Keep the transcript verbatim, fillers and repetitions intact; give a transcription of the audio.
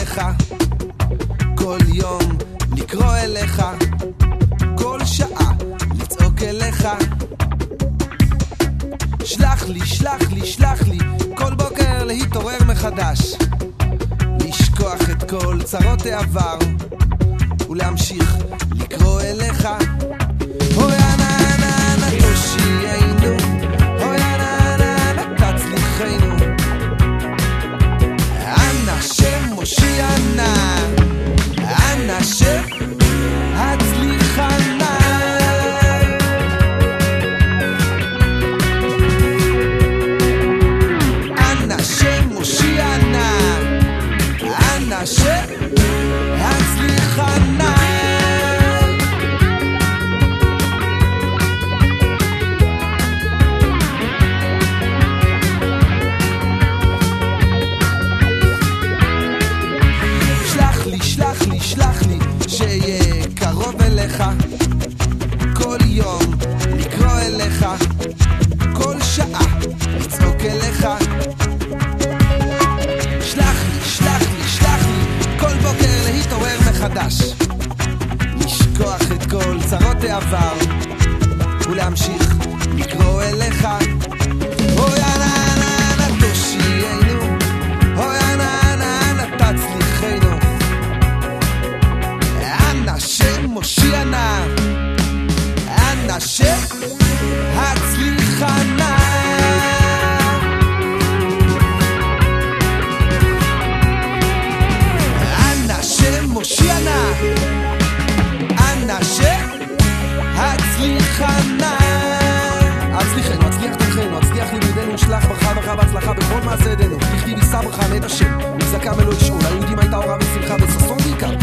אליך, כל יום לקרוא אליך, כל שעה לצעוק אליך. שלח לי, שלח לי, שלח לי, כל בוקר להתעורר מחדש, לשכוח את כל צרות העבר ולהמשיך לקרוא אליך. אוי אנה אנה אנה תושיענו, אוי אנה אנה אנה תצליחנו, אנה שם מושיע נא, אנה שם הצליחנה. אנה שם מושיע נא, אנה שם הצליחנה. שלח לי, שלח לי, שלח לי, שיהיה קרוב אליך, כל יום לקרוא אליך, כל שעה לצעוק אליך. שלח לי, שלח לי, שלח לי, כל בוקר להתעורר מחדש, לשכוח את כל צרות העבר ולהמשיך לקרוא אליך. אוי אנה אנה אנה תושיענו, אוי אנה אנה אנה תצליחנו, אנה שם מושיע נא, אנה שם הצליחנה. אנה שם מושיע נא, אנה שם הצליחנה. הצליחנו, הצליח תלכנו, הצליח לימודנו, שלח ברכה ברכה בהצלחה בכל מעשה ידינו. לכתיב יישא ברכה מאת השם, מבזקם אלוהי שאול, היהודים הייתה אורה ושמחה וששון בעיקר,